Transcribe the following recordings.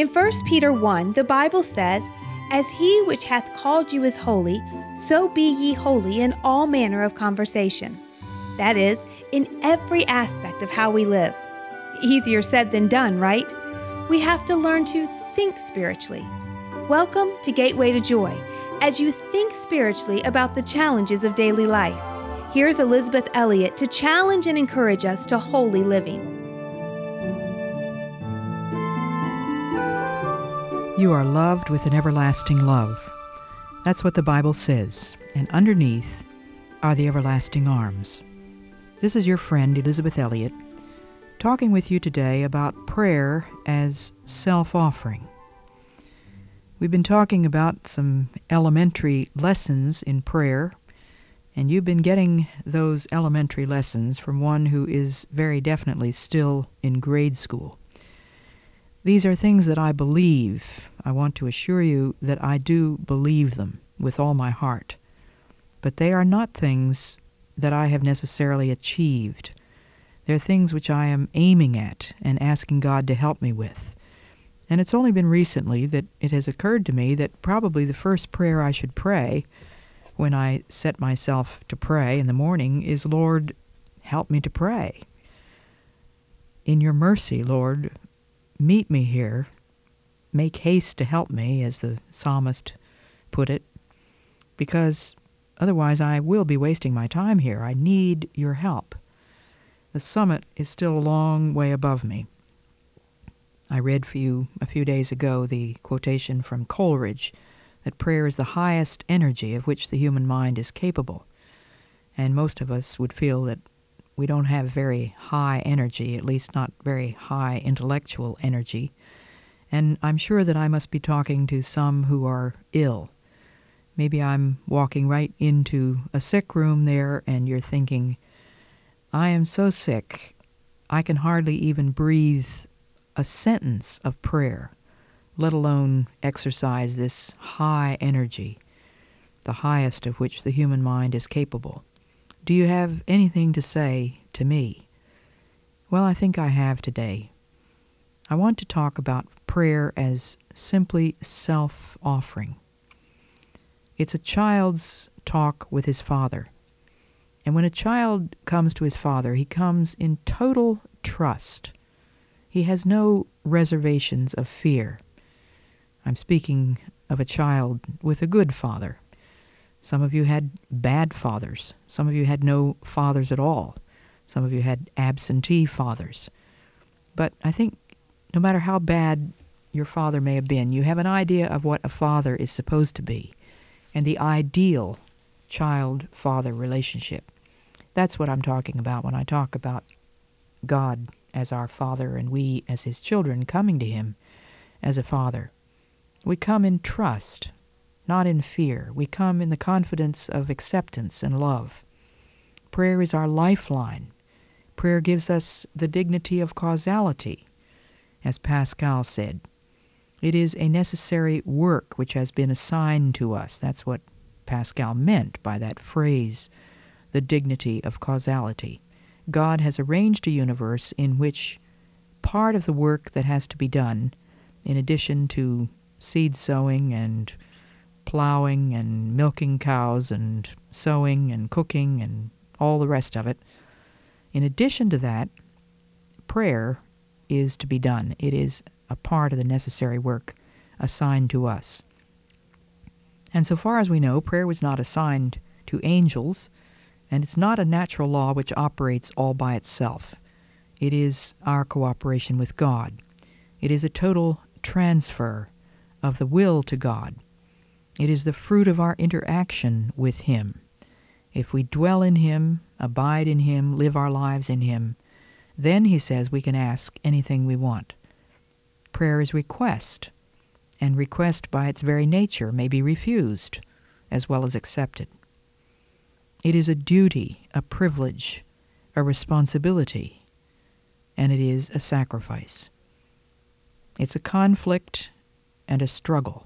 In 1 Peter 1, the Bible says, "As he which hath called you is holy, so be ye holy in all manner of conversation." That is, in every aspect of how we live. Easier said than done, right? We have to learn to think spiritually. Welcome to Gateway to Joy, as you think spiritually about the challenges of daily life. Here's Elizabeth Elliot to challenge and encourage us to holy living. You are loved with an everlasting love. That's what the Bible says, and underneath are the everlasting arms. This is your friend, Elizabeth Elliot, talking with you today about prayer as self-offering. We've been talking about some elementary lessons in prayer, and you've been getting those elementary lessons from one who is very definitely still in grade school. These are things that I believe. I want to assure you that I do believe them with all my heart. But they are not things that I have necessarily achieved. They're things which I am aiming at and asking God to help me with. And it's only been recently that it has occurred to me that probably the first prayer I should pray when I set myself to pray in the morning is, "Lord, help me to pray. In your mercy, Lord, meet me here. Make haste to help me," as the psalmist put it, because otherwise I will be wasting my time here. I need your help. The summit is still a long way above me. I read for you a few days ago the quotation from Coleridge that prayer is the highest energy of which the human mind is capable. And most of us would feel that we don't have very high energy, at least not very high intellectual energy. And I'm sure that I must be talking to some who are ill. Maybe I'm walking right into a sick room there and you're thinking, I am so sick, I can hardly even breathe a sentence of prayer, let alone exercise this high energy, the highest of which the human mind is capable. Do you have anything to say to me? Well, I think I have today. I want to talk about prayer as simply self-offering. It's a child's talk with his father. And when a child comes to his father, he comes in total trust. He has no reservations of fear. I'm speaking of a child with a good father. Some of you had bad fathers. Some of you had no fathers at all. Some of you had absentee fathers. But I think no matter how bad your father may have been, you have an idea of what a father is supposed to be and the ideal child-father relationship. That's what I'm talking about when I talk about God as our Father and we as His children coming to Him as a Father. We come in trust, not in fear. We come in the confidence of acceptance and love. Prayer is our lifeline. Prayer gives us the dignity of causality, as Pascal said. It is a necessary work which has been assigned to us. That's what Pascal meant by that phrase, the dignity of causality. God has arranged a universe in which part of the work that has to be done, in addition to seed sowing and plowing and milking cows and sewing and cooking and all the rest of it, in addition to that, prayer is to be done. It is a part of the necessary work assigned to us. And so far as we know, prayer was not assigned to angels, and it's not a natural law which operates all by itself. It is our cooperation with God. It is a total transfer of the will to God. It is the fruit of our interaction with Him. If we dwell in Him, abide in Him, live our lives in Him, then, He says, we can ask anything we want. Prayer is request, and request by its very nature may be refused as well as accepted. It is a duty, a privilege, a responsibility, and it is a sacrifice. It's a conflict and a struggle.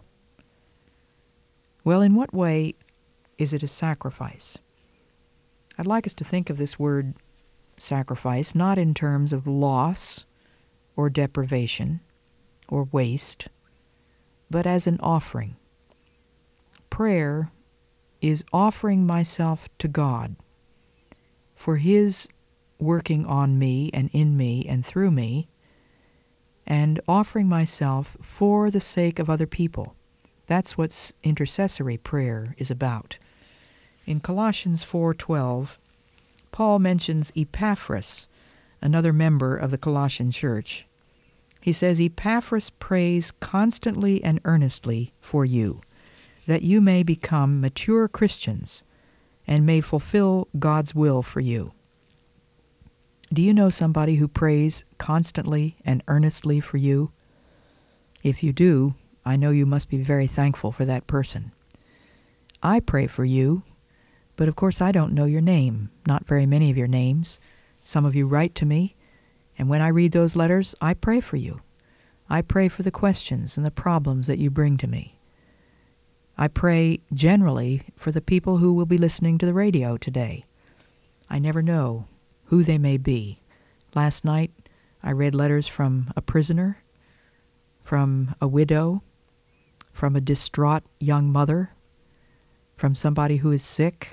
Well, in what way is it a sacrifice? I'd like us to think of this word sacrifice not in terms of loss or deprivation, or waste, but as an offering. Prayer is offering myself to God for His working on me and in me and through me, and offering myself for the sake of other people. That's what intercessory prayer is about. In Colossians 4:12, Paul mentions Epaphras, another member of the Colossian church. He says, Epaphras prays constantly and earnestly for you, that you may become mature Christians and may fulfill God's will for you. Do you know somebody who prays constantly and earnestly for you? If you do, I know you must be very thankful for that person. I pray for you, but of course I don't know your name, not very many of your names. Some of you write to me, and when I read those letters, I pray for you. I pray for the questions and the problems that you bring to me. I pray generally for the people who will be listening to the radio today. I never know who they may be. Last night, I read letters from a prisoner, from a widow, from a distraught young mother, from somebody who is sick.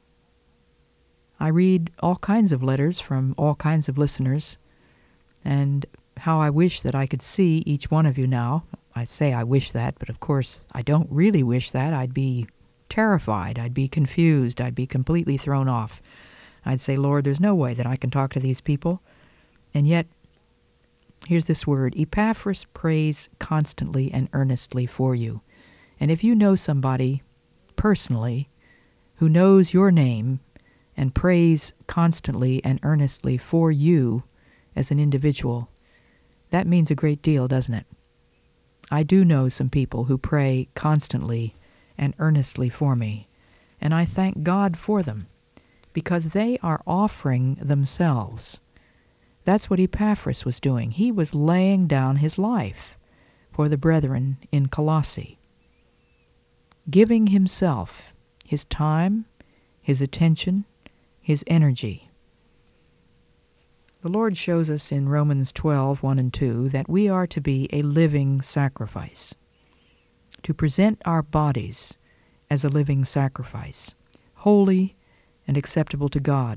I read all kinds of letters from all kinds of listeners, and how I wish that I could see each one of you now. I say I wish that, but of course I don't really wish that. I'd be terrified. I'd be confused. I'd be completely thrown off. I'd say, Lord, there's no way that I can talk to these people. And yet, here's this word, Epaphras prays constantly and earnestly for you. And if you know somebody personally who knows your name and prays constantly and earnestly for you as an individual, that means a great deal, doesn't it? I do know some people who pray constantly and earnestly for me, and I thank God for them, because they are offering themselves. That's what Epaphras was doing. He was laying down his life for the brethren in Colossae, giving himself, his time, his attention, his energy. The Lord shows us in Romans 12:1 and 2, that we are to be a living sacrifice, to present our bodies as a living sacrifice, holy and acceptable to God.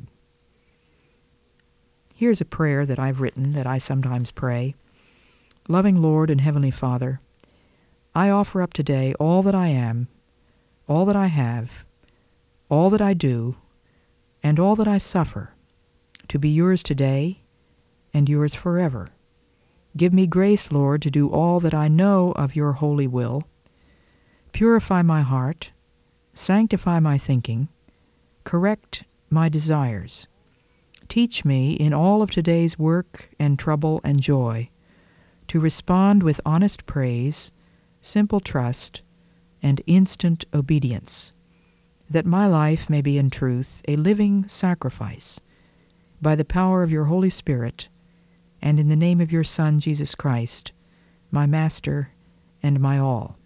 Here's a prayer that I've written that I sometimes pray. Loving Lord and Heavenly Father, I offer up today all that I am, all that I have, all that I do, and all that I suffer, to be yours today and yours forever. Give me grace, Lord, to do all that I know of your holy will. Purify my heart, sanctify my thinking, correct my desires. Teach me in all of today's work and trouble and joy to respond with honest praise, simple trust, and instant obedience, that my life may be in truth a living sacrifice by the power of your Holy Spirit, and in the name of your Son, Jesus Christ, my Master and my all.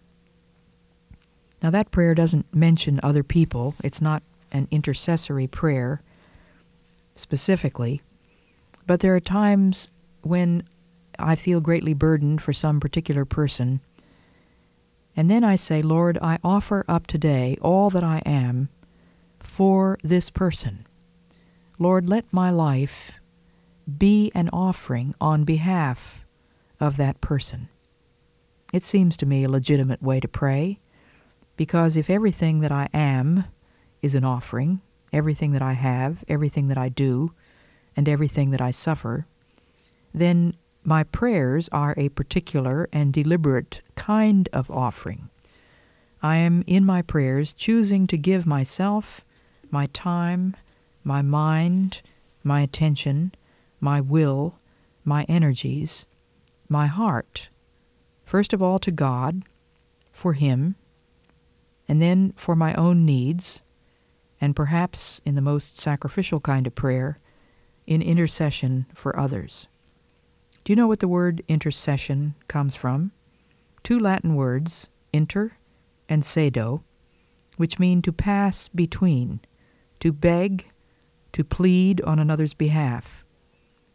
Now that prayer doesn't mention other people. It's not an intercessory prayer specifically, but there are times when I feel greatly burdened for some particular person, and then I say, Lord, I offer up today all that I am for this person. Lord, let my life be an offering on behalf of that person. It seems to me a legitimate way to pray, because if everything that I am is an offering, everything that I have, everything that I do, and everything that I suffer, then my prayers are a particular and deliberate kind of offering. I am in my prayers choosing to give myself, my time, my mind, my attention, my will, my energies, my heart, first of all to God, for Him, and then for my own needs, and perhaps in the most sacrificial kind of prayer, in intercession for others. Do you know what the word intercession comes from? Two Latin words, inter and cedo, which mean to pass between, to beg, to plead on another's behalf.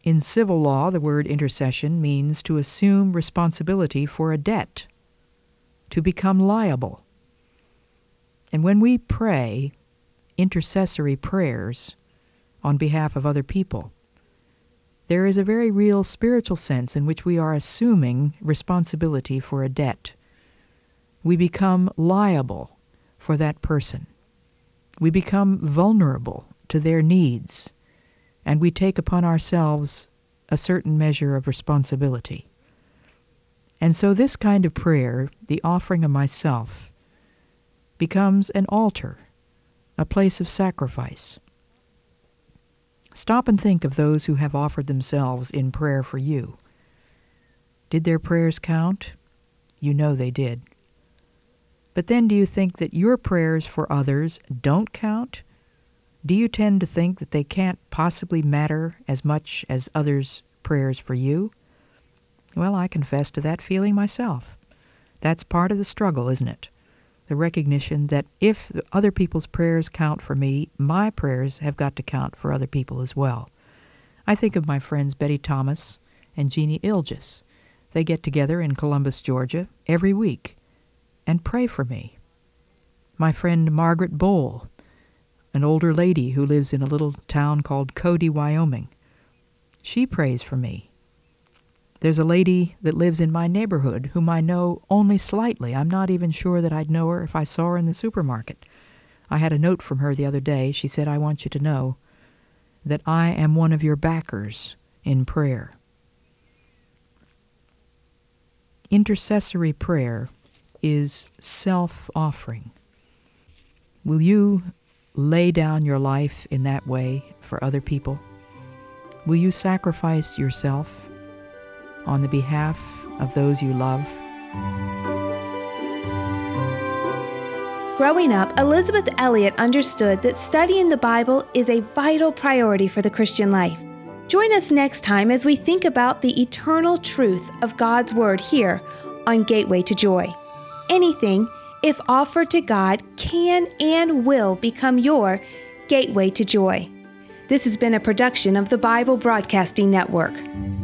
In civil law, the word intercession means to assume responsibility for a debt, to become liable. And when we pray intercessory prayers on behalf of other people, there is a very real spiritual sense in which we are assuming responsibility for a debt. We become liable for that person. We become vulnerable to their needs, and we take upon ourselves a certain measure of responsibility. And so this kind of prayer, the offering of myself, becomes an altar, a place of sacrifice. Stop and think of those who have offered themselves in prayer for you. Did their prayers count? You know they did. But then do you think that your prayers for others don't count? Do you tend to think that they can't possibly matter as much as others' prayers for you? Well, I confess to that feeling myself. That's part of the struggle, isn't it? The recognition that if other people's prayers count for me, my prayers have got to count for other people as well. I think of my friends Betty Thomas and Jeannie Ilgis. They get together in Columbus, Georgia, every week and pray for me. My friend Margaret Bowl, an older lady who lives in a little town called Cody, Wyoming. She prays for me. There's a lady that lives in my neighborhood whom I know only slightly. I'm not even sure that I'd know her if I saw her in the supermarket. I had a note from her the other day. She said, "I want you to know that I am one of your backers in prayer." Intercessory prayer is self-offering. Will you lay down your life in that way for other people? Will you sacrifice yourself on the behalf of those you love? Growing up, Elisabeth Elliot understood that studying the Bible is a vital priority for the Christian life. Join us next time as we think about the eternal truth of God's Word here on Gateway to Joy. Anything, if offered to God, can and will become your gateway to joy. This has been a production of the Bible Broadcasting Network.